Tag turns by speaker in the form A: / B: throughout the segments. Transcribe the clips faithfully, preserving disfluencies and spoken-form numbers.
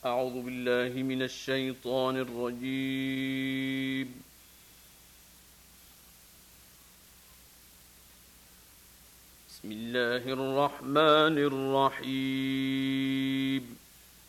A: أعوذ بالله من الشيطان الرجيم. بسم الله الرحمن الرحيم.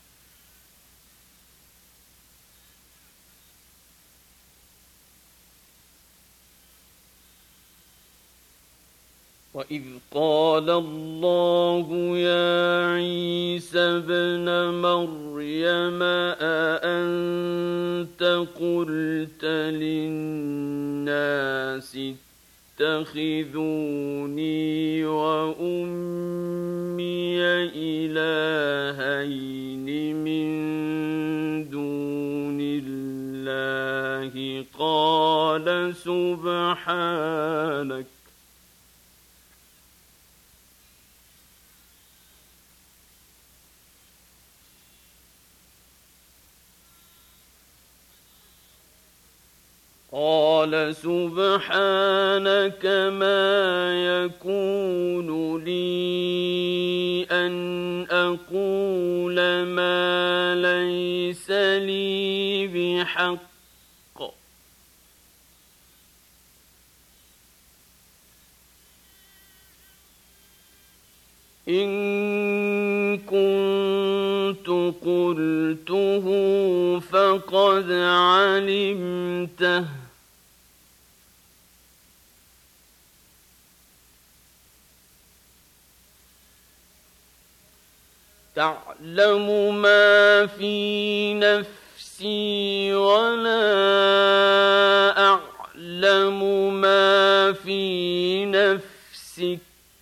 A: وَإِذْ قَالَ اللَّهُ يَا عِيسَى ابْنَ مَرْيَمَ أَأَنْتَ قُلْتَ لِلنَّاسِ اتَّخِذُونِي وَأُمِّيَ إِلَٰهَيْنِ مِن دُونِ اللَّهِ قَالَ سُبْحَانَكَ قال سبحانك ما يكون لي أن أقول ما ليس لي بحق إن كنت قلته فقد علمته تعلم ما في نفسي ولا أعلم ما في نفسك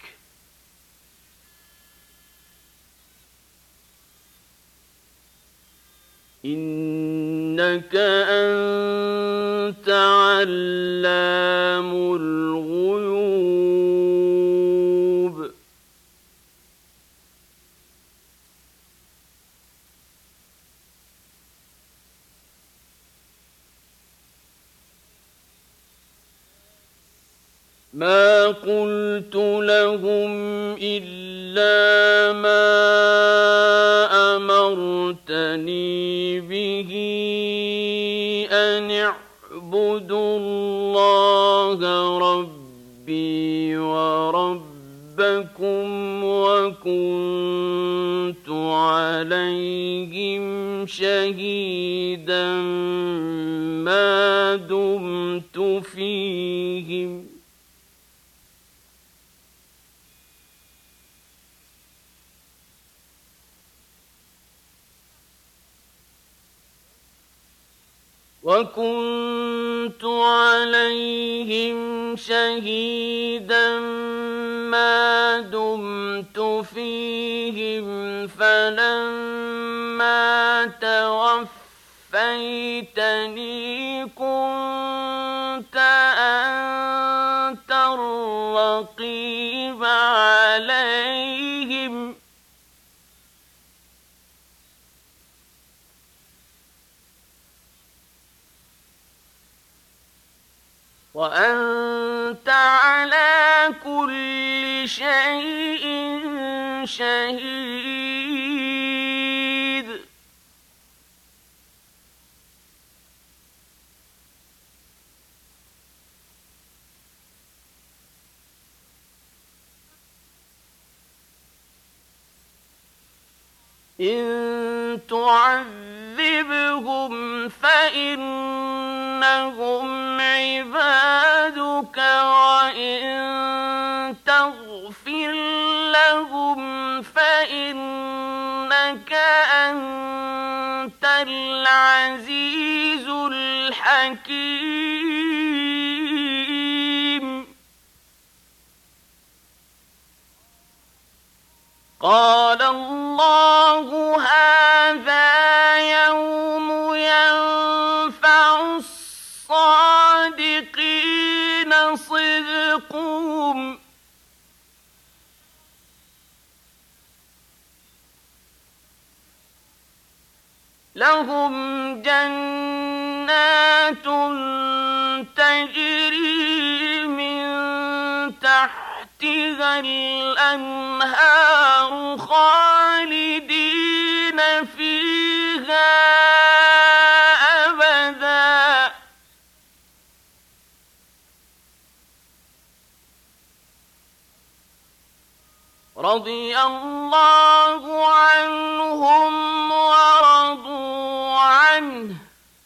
A: إنك أنت علام الغيوب. ما قلت لهم إلا ما أمرتني به أن اعبدوا الله ربي وربكم وكنت عليهم شهيدا ما دمت فيهم وكنت عليهم شهيدا ما دمت فيهم فلما توفيتني كنت أنت الرقيب عليهم وأنت على كل شيء شهيد. إن تعذبهم فإنهم عبادك وإن تغفر لهم فإنك أنت العزيز الحكيم. قال الله هذا يوم ينفع الصادقين صدقهم لهم جنات تجري من تحتها الأنهار خالدين فيها رضي الله عنهم ورضوا عنه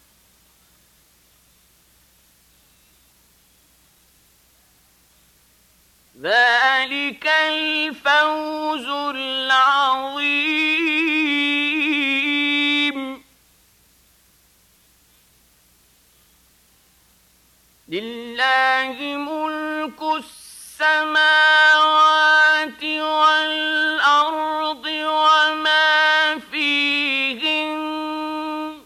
A: ذلك الفوز العظيم. لله ملك السماوات والأرض وما فيهن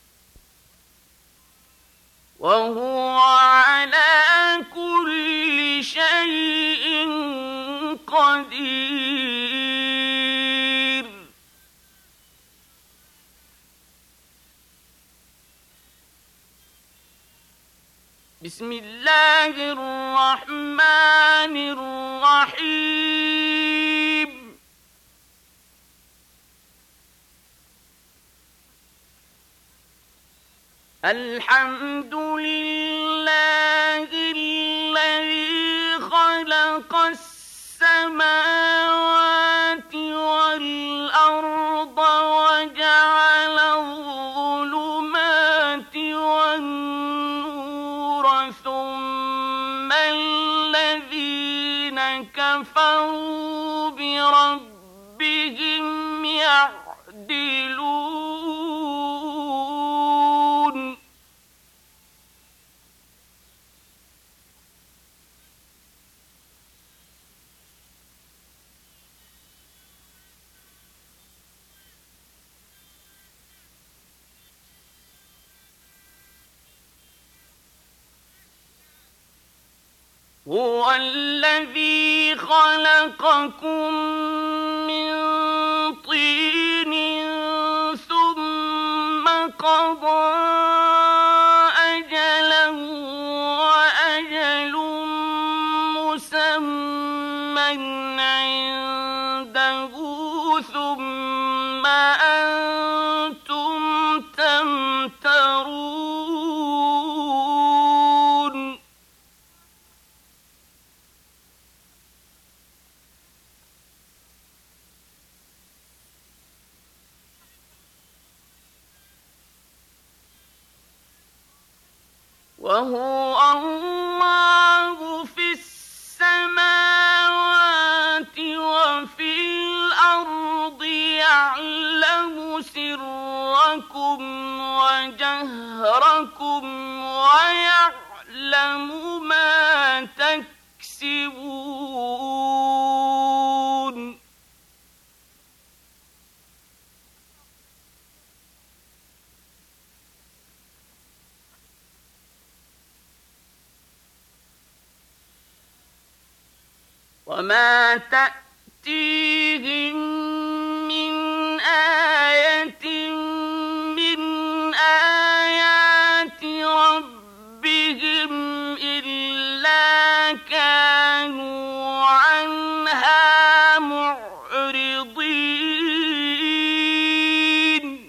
A: وهو على كل شيء قدير. بسم الله الرحمن الرحيم. الحمد لله الذي خلق السماوات والأرض وجعل الظلمات والنور ثم الذين كفروا بربهم يعدلون. هو الذي خلقكم من طين ثم قضى أجلا وأجل مسمى عنده ثم أنتم تمترون. وهو الله في السماوات وفي الأرض يعلم سركم وجهركم ويعلم ما تكسبون. وما تأتيهم من آية من آيات ربهم إلا كانوا عنها معرضين.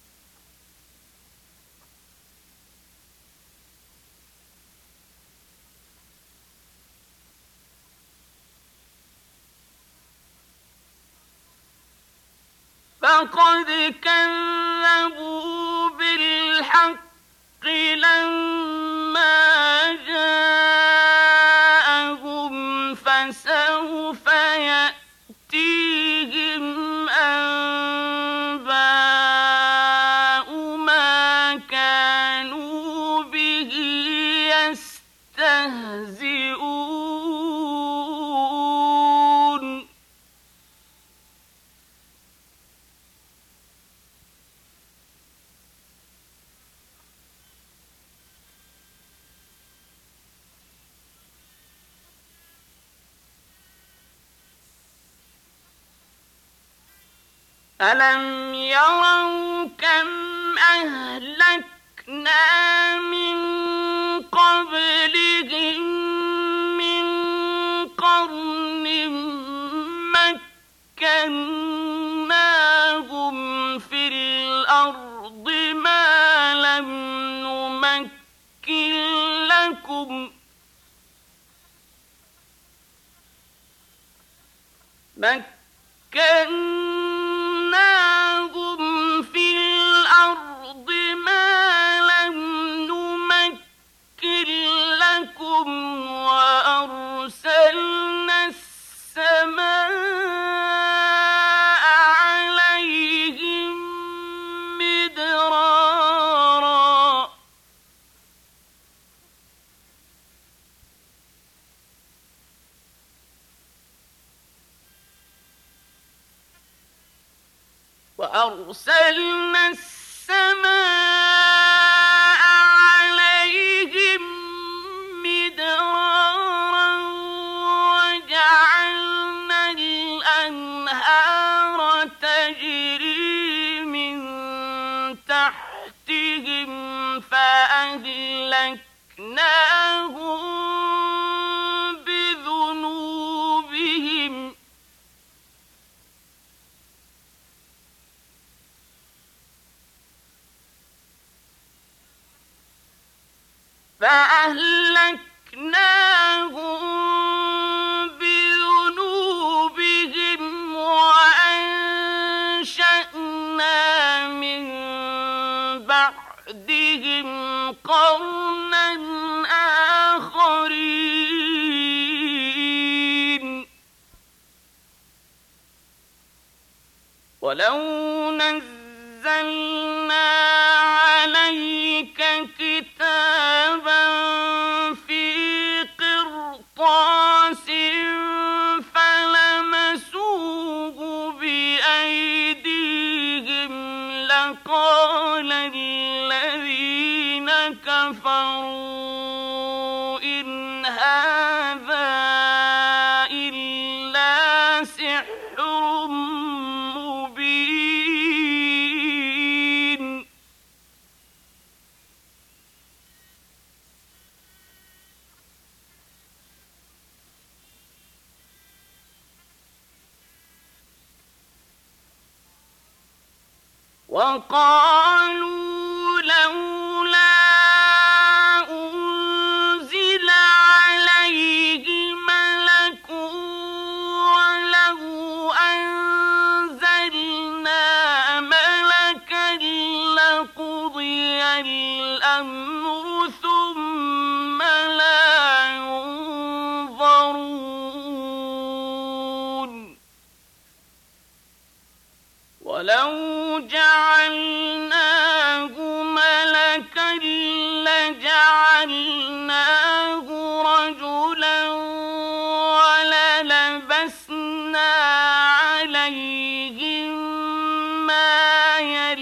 A: فقد كذبوا بالحق لما جاءهم فسوف يأتيهم أنباء ما كانوا به يستهزئون. ألم يروا كم أهلكنا من قبلهم من قرن مكناهم في الأرض ما لم نمكن لكم مكناهم مكناهم في الأرض ما لم نمكن لكم وأرسلنا السماء عليهم مدرارا وأرسلنا السماء عليهم مدرارا وجعلنا الأنهار تجري من تحتهم فأهلكناهم بذنوبهم فأهلكناهم بذنوبهم وأنشأنا من بعدهم قرنا آخرين ولو نزلنا عليك كتابا في قرطاس فلمسوه بأيديهم لقال الذين كفروا إن هذا إلا سحر مبين وقالوا لولا أنزل عليه ملك ولو أنزلنا ملكا لقضي الأمر ثم لا ينظرون ولو جعلناه ملكا لجعلناه رجلا وللبسنا عليهم ما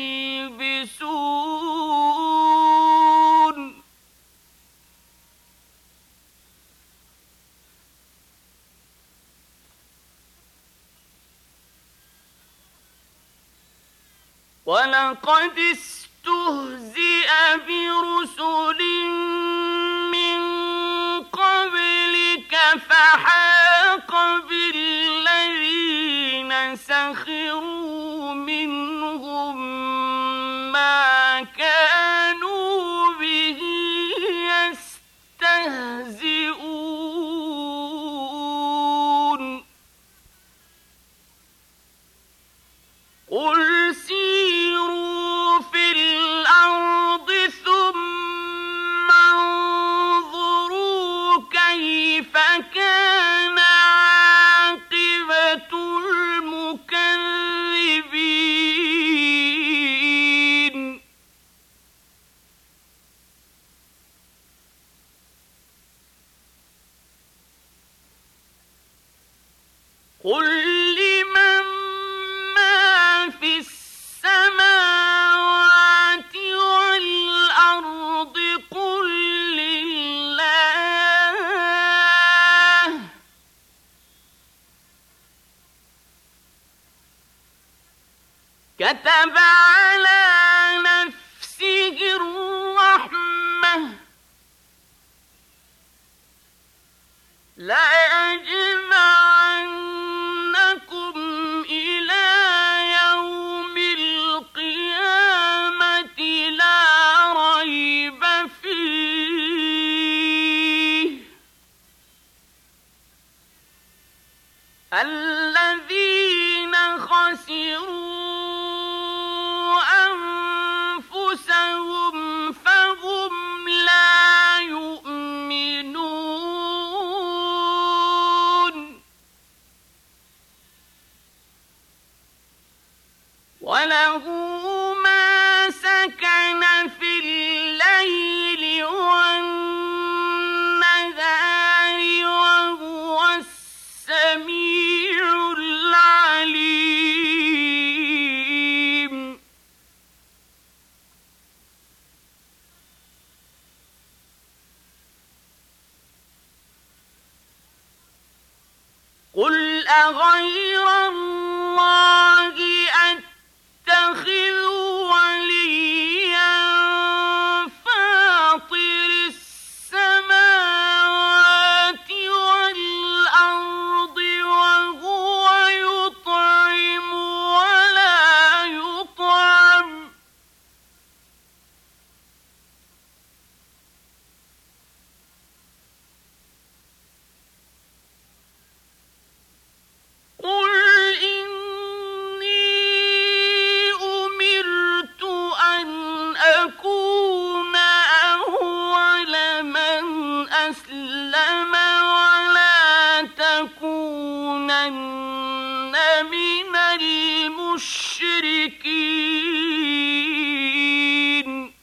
A: يلبسون ولقد استهزئ برسل من قبلك فحاق بالذين سخروا منهم ما كانوا به يستهزئون قل سيروا في الأرض ثم انظروا كيف كان عاقبة المكذبين قل لمن ما في السماوات والأرض قل لله كتب على نفسه الرحمة لا يجمعنكم إلى يوم القيامة لا ريب فيه الذين وله ما سكن في الليل والنهار وهو السميع العليم. قل أغير الله أتخذ وليا فاطر السماوات والأرض وهو يطعم ولا يطعم قل إني أمرت أن أكون أول من أسلم ولا تكونن من المشركين.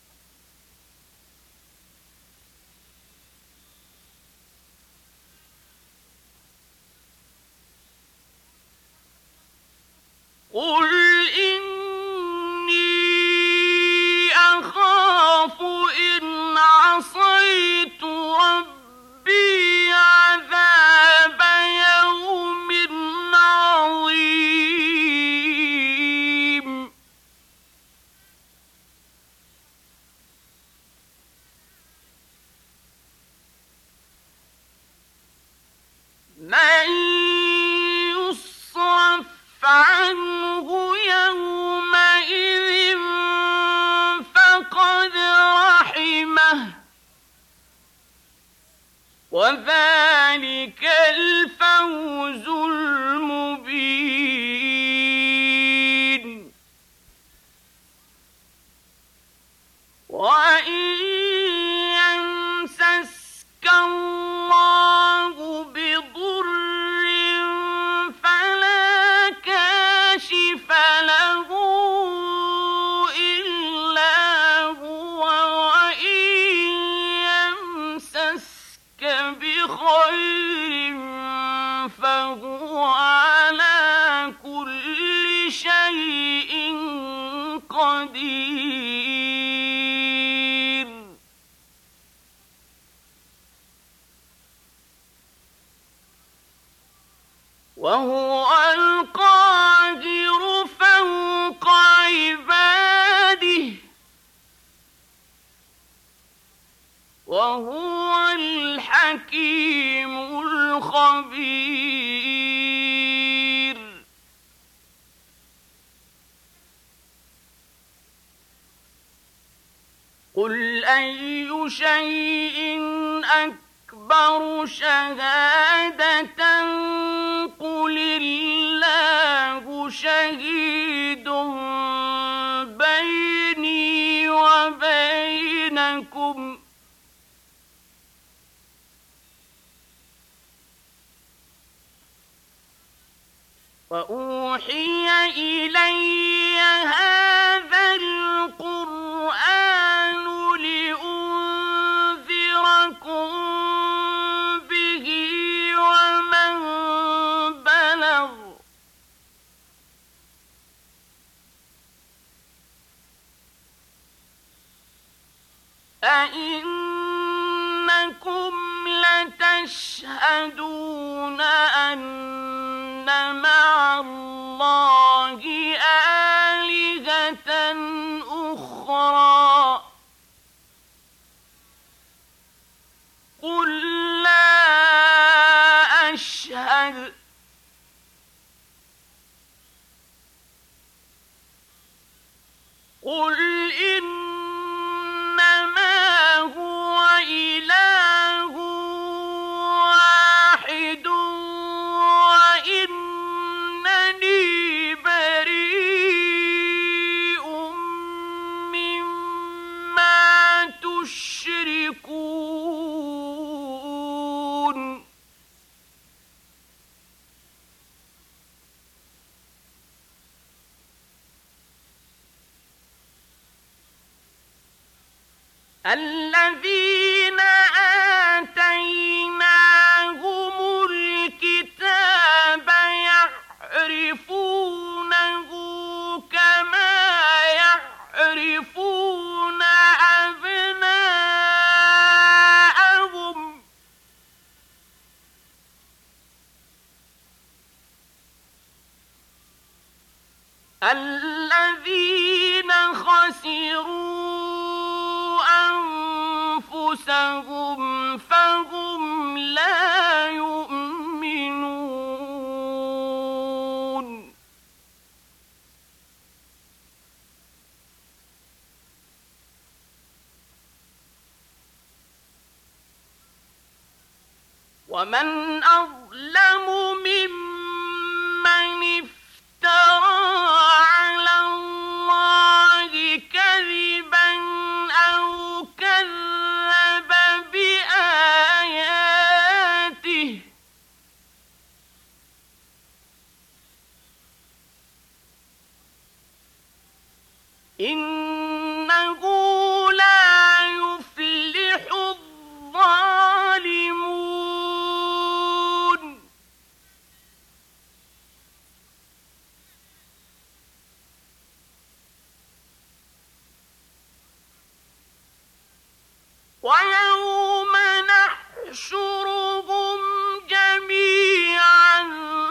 A: قل إني أخاف إن عصيت ربي عذاب يوم عظيم. من يصرف عنه يومئذ فقد رحمه وذلك الفوز المبين. وإن يمسسك الله بضر فلا كاشف له إلا هو وإن يمسسك بخير فهو على كل شيء قدير. وهو القاهر فوق عباده وهو الحكيم الخبير. قل أي شيء أكبر شهادة قل الله شهيد بيني وبينكم وأوحي إلي هذا القرآن لأنذركم به ومن بلغ أئنكم لتشهدون أن مع الله آلهة أخرى قل لا أشهد قل إنما هو إله واحد وإنني بريء مما تشركون. الذين آتيناهم الكتاب يعرفونه كما يعرفون أبناءهم الذين خسروا أنفسهم فهم لا يؤمنون. ومن أظلم ممن افترى على الله كذبا أو كذب بآياته إنه لا يفلح الظالمون. ويوم نحشرهم جميعا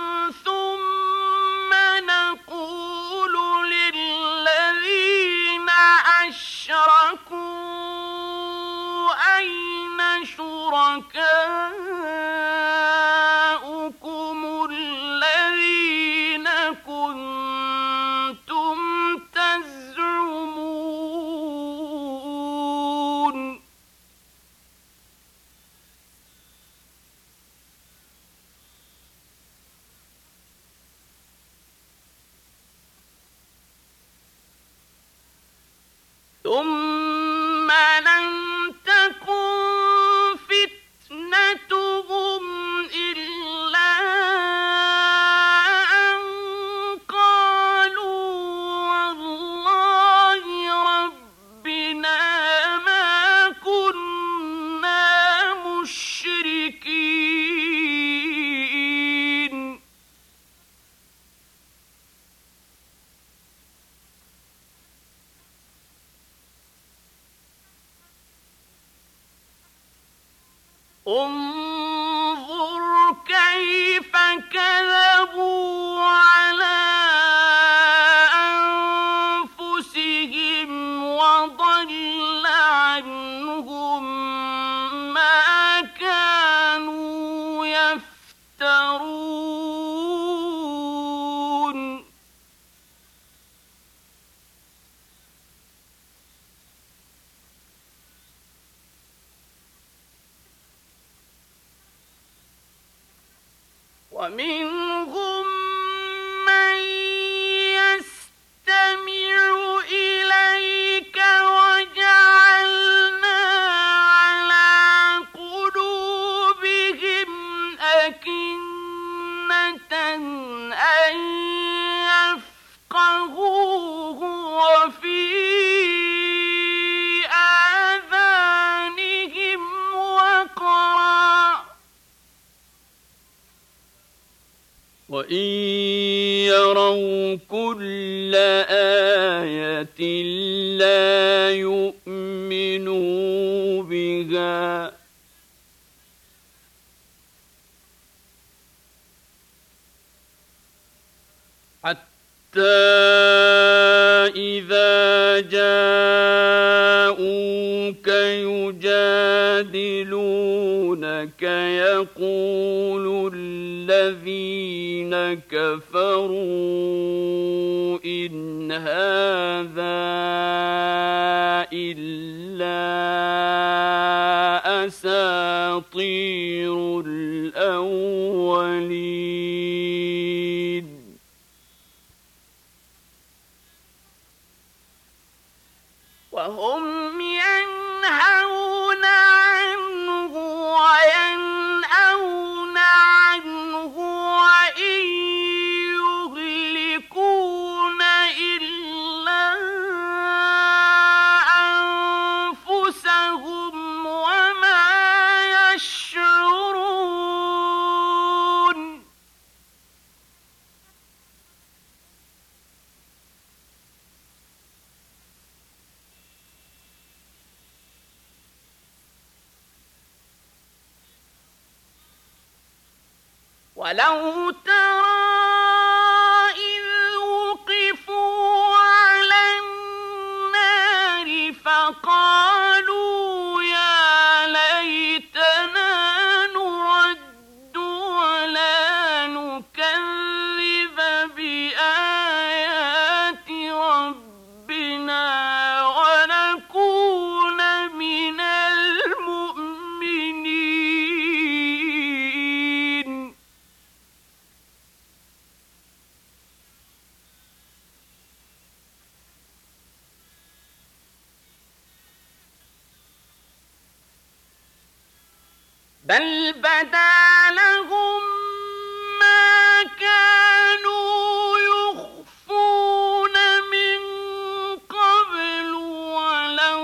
A: ثم نقول للذين أشركوا أين شركاؤكم الذين كنتم تزعمون ثم لم تكن فتنتهم إلا أن قالوا والله ربنا ما كنا مشركين. انظر كيف كذبوا على أنفسهم وضل عنهم ما كانوا يفترون. ومنهم من يستمع إليك وجعلنا على قلوبهم أكنة أن يفقهوه وفي آذانهم وقرا وإن يروا كل آية لا يؤمنوا بها حتى إذا جاءوك يجادلونك يقول الذين كفروا إن هذا إلا أساطير الأولين. وهم ينهون عنه وينأون عنه وإن يهلكون إلا أنفسهم ولو ترى إذ وقفوا على النار فقالوا يا ليتنا نرد ولا نكذب بآيات ربنا ونكون من المؤمنين. بل بدا لهم ما كانوا يخفون من قبل ولو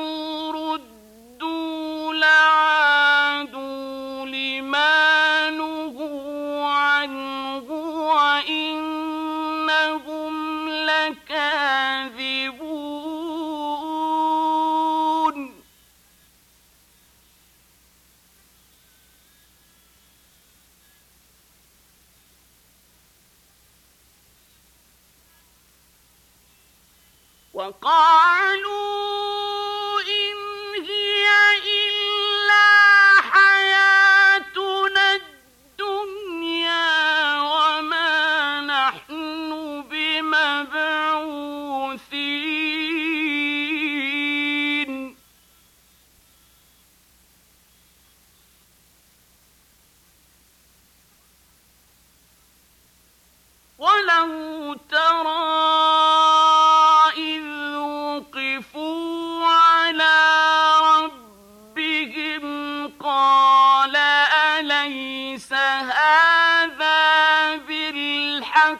A: ردوا لعادوا لما نهوا عنه وإنهم لكاذبون. وقالوا إن هي إلا حياتنا الدنيا وما نحن بمبعوثين. ولو ترى قال أليس هذا بالحق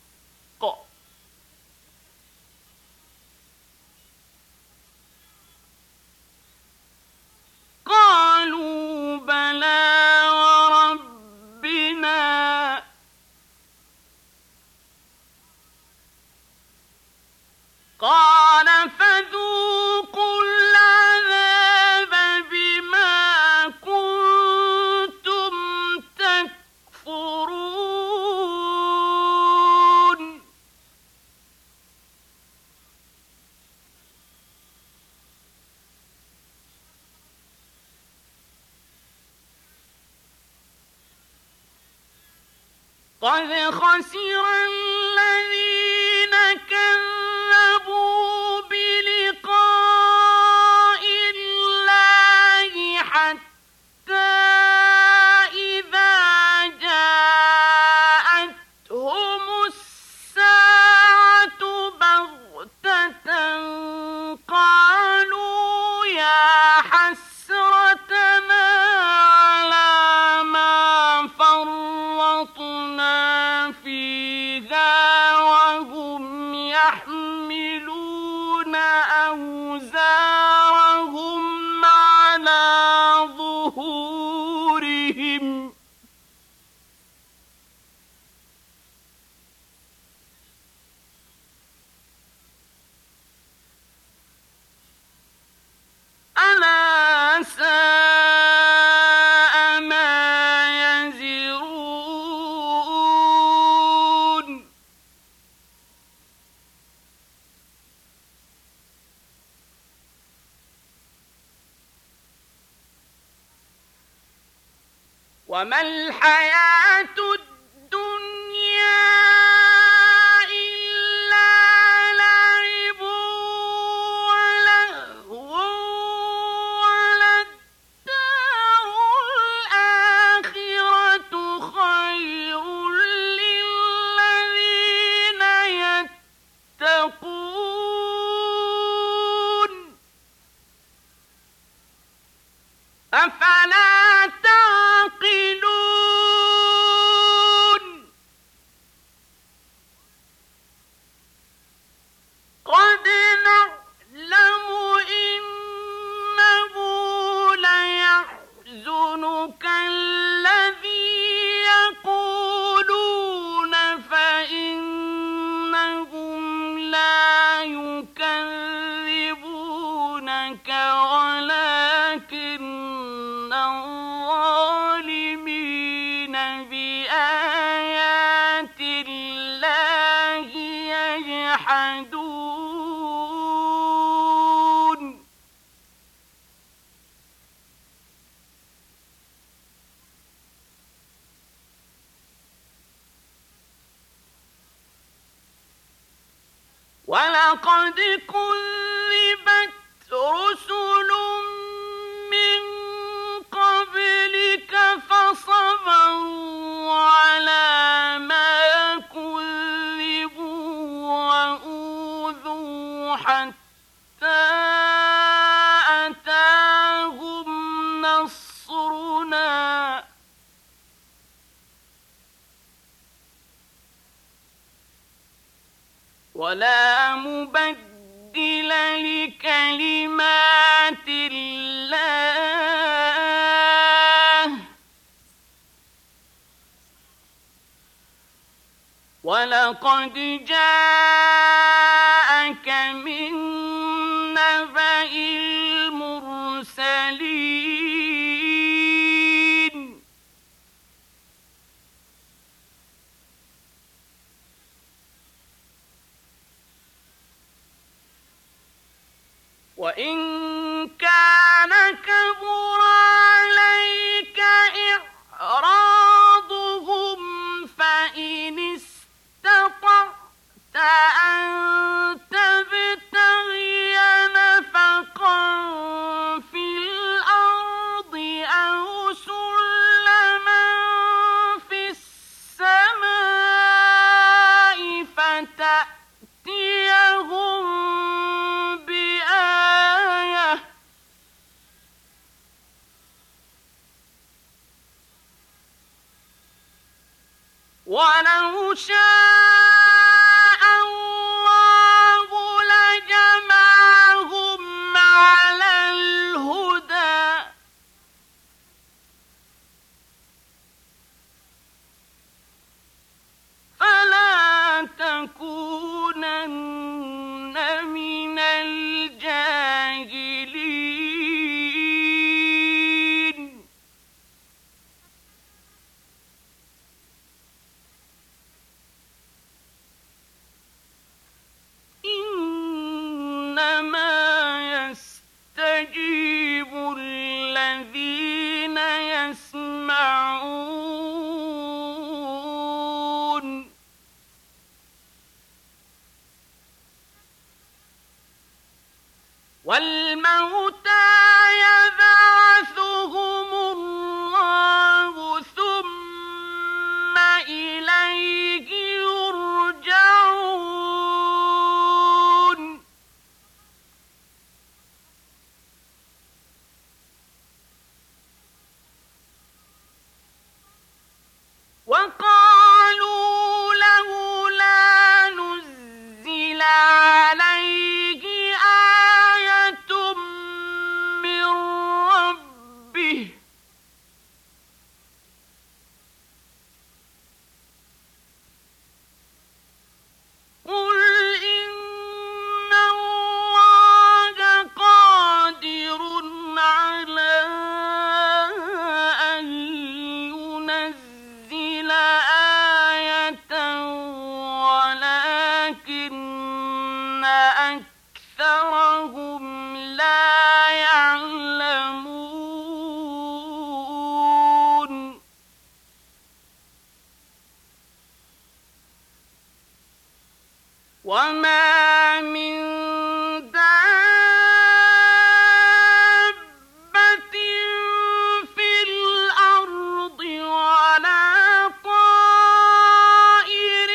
A: قالوا بلى وربنا قال فذوقوا العذاب بما كنتم تكفرون. قد خسر الذين كذبوا بلقاء الله حتى إذا جاءتهم الساعة بغتة قالوا يا حسرتنا على ما فرطنا فيها وهم يحملون أوزارهم على ظهورهم ألا ساء ما يزرون. وما الحياة الدنيا إلا لعب ولهو وللدار الآخرة خير للذين يتقون أفلا تعقلون. قد نعلم إنه ليحزنك الذي يقولون فإنهم لا يكذبونك ولكن الظالمين بآيات وَلَقَدْ كُذِّبَتْ رُسُلٌ مِّن قَبْلِكَ فَصَبَرُوا عَلَىٰ مَا كُذِّبُوا وَأُوذُوا حَتَّىٰ أَتَاهُمْ نَصْرُنَا وَلَا مُبَدِّلَ لِكَلِمَاتِ اللَّهِ وَلَقَدْ جَاءَكَ مِن نَّبَإِ الْمُرْسَلِينَ وَإِن كَانَ كَبُرَ عَلَيْكَ إِعْرَاضُهُمْ فَإِنِ اسْتَطَعْتَ أَن تَبْتَغِيَ نَفَقًا فِي الْأَرْضِ أَوْ سُلَّمًا فِي السَّمَاءِ فَتَأْتِيَهُم وَلَوْ شَاءَ اللَّهُ لَجَمَعَهُمْ عَلَى الْهُدَى فَلَا تَكُونَنَّ مِنَ الْجَاهِلِينَ إِنَّمَا يَسْتَجِيبُ الَّذِينَ يَسْمَعُونَ وَالْمَوْتَىٰ يَبْعَثُهُمُ اللَّهُ ثُمَّ إِلَيْهِ يُرْجَعُونَ وَقَالُوا لَوْلَا نُزِّلَ عَلَيْهِ آيَةٌ مِّن رَّبِّهِ ۖ قُلْ إِنَّ اللَّهَ قَادِرٌ عَلَىٰ أَن يُنَزِّلَ آيَةً وَلَٰكِنَّ أَكْثَرَهُمْ لَا يَعْلَمُونَ وَمَا مِن دَابَّةٍ فِي الْأَرْضِ وَلَا طَائِرٍ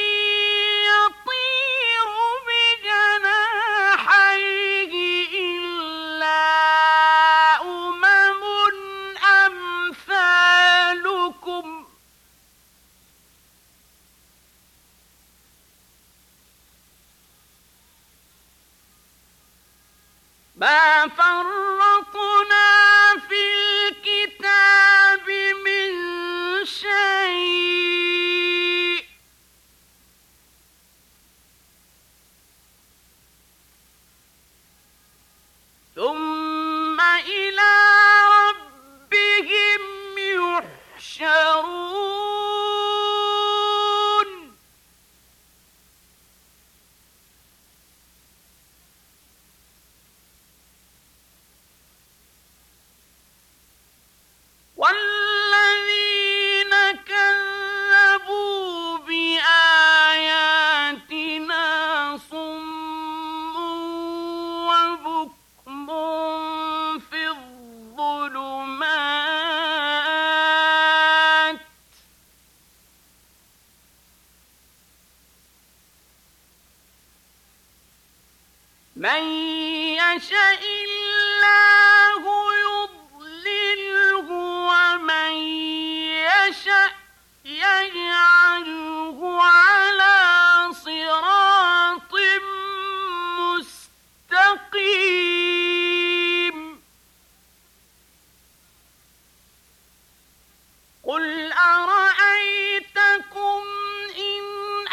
A: يَطِيرُ بِجَنَاحَيْهِ إِلَّا أُمَمٌ أَمْثَالُكُم مَا فَرَّطْنَا فِي الْكِتَابِ مِن شَيْءٍ ثُمَّ إِلَىٰ رَبِّهِمْ يُحْشَرُونَ من يشاء الله يضلله ومن يشاء يجعله على صراط مستقيم قل أرأيتكم إن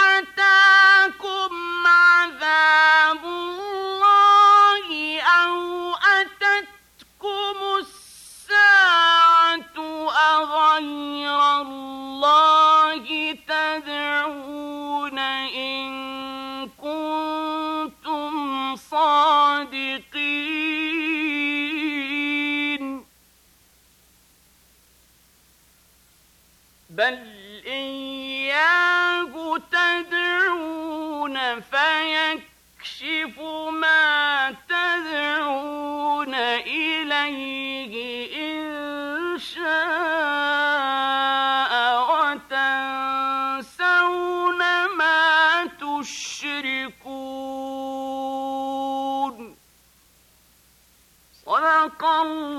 A: أتاكم عذاب الله أو أتتكم الساعة أغير الله تدعون إن كنتم صادقين بل إياه تدعون فيكشف ما تدعون إليه إن شاء وتنسون ما تشركون صدق الله